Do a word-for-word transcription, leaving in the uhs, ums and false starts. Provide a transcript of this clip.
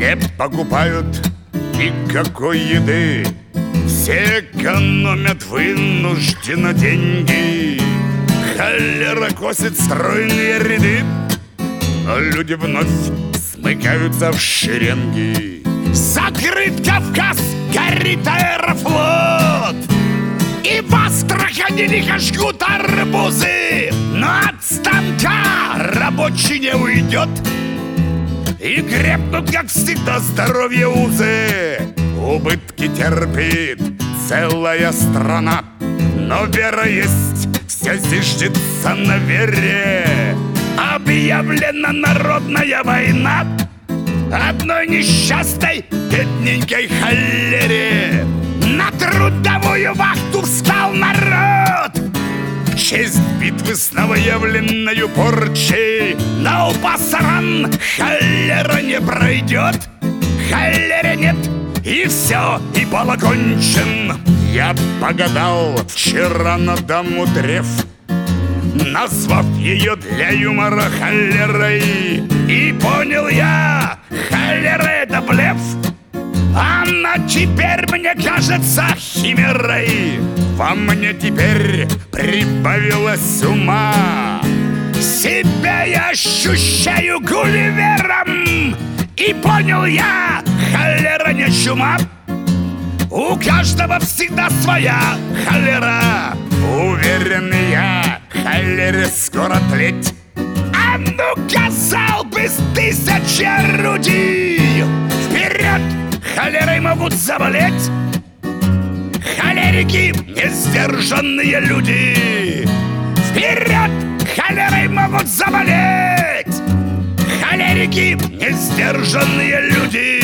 не покупают никакой еды. Все экономят вынужденно деньги. Холера косит стройные ряды, но люди вновь смыкаются в шеренги. Закрыт Кавказ, горит Аэрофлот, и в Астрахани лихо жгут арбузы. Но от станка рабочий не уйдет, и крепнут, как всегда, здоровье узы. Убытки терпит целая страна, но вера есть, все зиждется на вере. Объявлена народная война одной несчастной бедненькой холере. На трудовую вахту встал народ в честь битвы с новоявленною порчей. Но у пасаран холера не пройдет, холере нет, и все, и бал окончен. Я погадал вчера на даму древ, назвав ее для юмора холерой. И понял я, холера — это блеф, она теперь мне кажется химерой. Во мне теперь прибавилось ума, себя я ощущаю Гулливером. И понял я, холера не чума, у каждого всегда своя холера. Уверен я, холере скоро тлеть. А ну-ка, залпы с тысячи орудий! Вперед! Холерой могут заболеть холерики, несдержанные люди. Вперед! Холерой могут заболеть холерики, несдержанные люди.